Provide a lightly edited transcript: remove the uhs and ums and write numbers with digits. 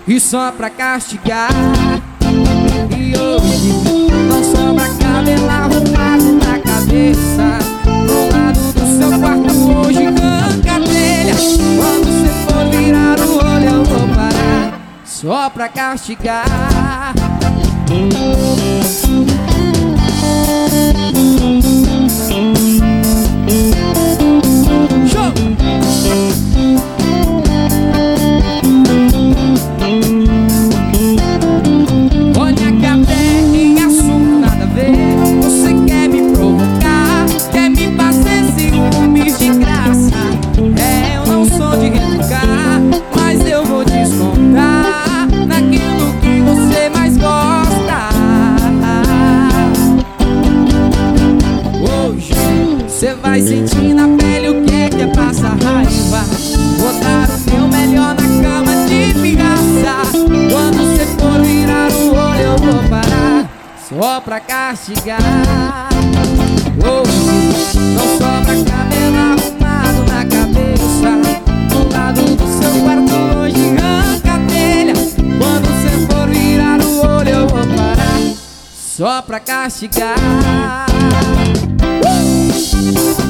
e só pra castigar. E hoje não sobra cabelo arrumado na cabeça. Do lado do seu quarto hoje arranca a telha. Quando você for virar o olho eu vou parar, só pra castigar. Show! Olha que até em assunto nada a ver, você quer me provocar, quer me fazer ciúmes de graça. É, eu não sou de retrucar, mas eu vou descontar naquilo que você mais gosta. Hoje você vai sentir na pele o que é passar raiva. Vou dar o meu melhor na cama de pirraça. Quando você for virar o olho eu vou parar, só pra castigar. Hoje não sobra cabelo arrumado na cabeça. Do lado do seu quarto hoje arranca a telha. Quando você for virar o olho eu vou parar, só pra castigar.